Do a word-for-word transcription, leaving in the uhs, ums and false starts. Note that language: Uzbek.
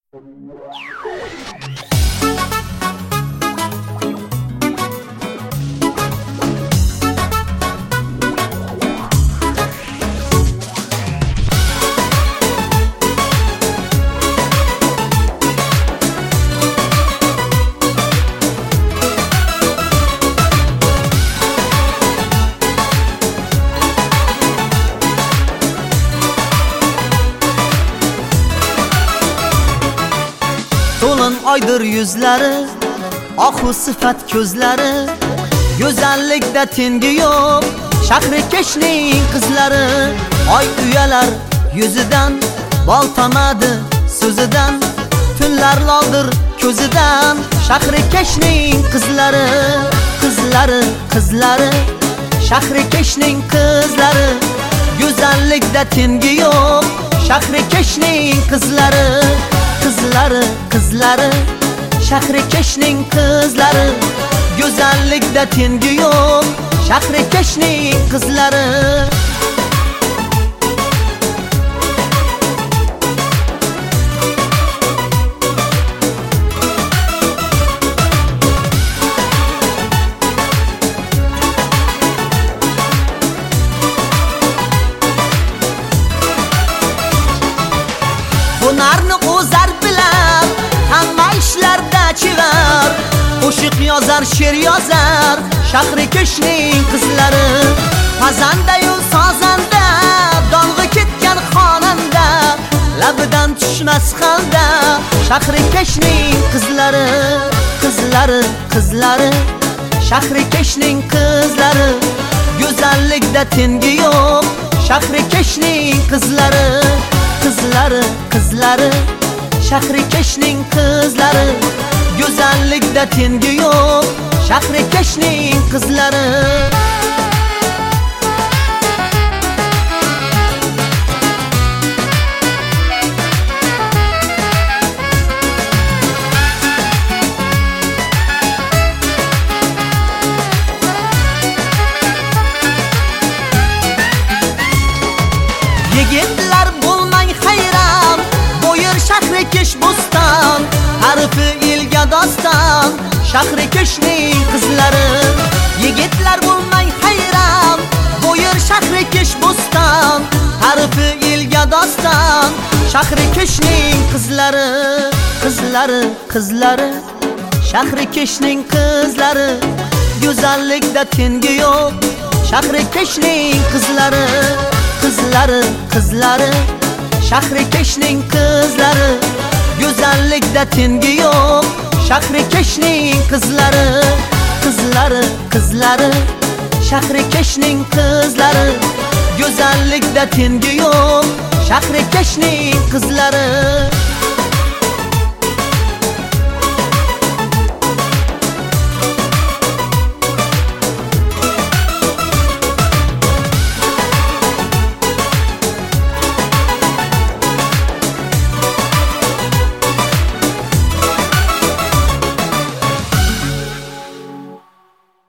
To'lin oydir yuzlari, ohu sifat ko'zlari, go'zallikda tengi yo'q, shahri keshning qizlari. Oy uyalar yuzidan, bol tomadi so'zidan, tunlar loldir ko'zidan, shahri keshning qizlari. Qizlari, qizlari, shahri keshning qizlari, go'zallikda tengi yo'q, shahri keshning qizlari. Qizlari, qizlari, shahri keshning qizlari, go'zallikda tengi yo'q, shahri keshning qizlari. Hunarni o'zar bilar, hamma ishlarda chivar, qo'shiq yozar, she'r yozar, shahri keshning qizlari. Pazanda-yu sozanda, dong'i ketgan xonanda, labidan tushmas holda, shahri keshning qizlari. Qizlari, qizlari, shahri keshning qizlari, go'zallikda tengi yo'q, shahri keshning qizlari. Qizlari, qizlari, shahri keshning qizlari, go'zallikda tengi yo'q, shahri keshning qizlari. Yigitlar bo'lmang hayron, bo'yir shahri kesh bo'ston, harfi elga doston, shahri keshning qizlari. Yigitlar bo'lmang hayron, bo'yir shahri kesh bo'ston, harfi elga doston, shahri keshning qizlari. Qizlari, qizlari, shahri keshning qizlari, go'zallikda tengi yo'q, shahri keshning qizlari. Qizlari, qizlari, shahri keshning qizlari, go'zallikda tengi yo'q, shahri keshning qizlari. Qizlari, qizlari, shahri keshning qizlari, go'zallikda tengi yo'q, shahri keshning qizlari.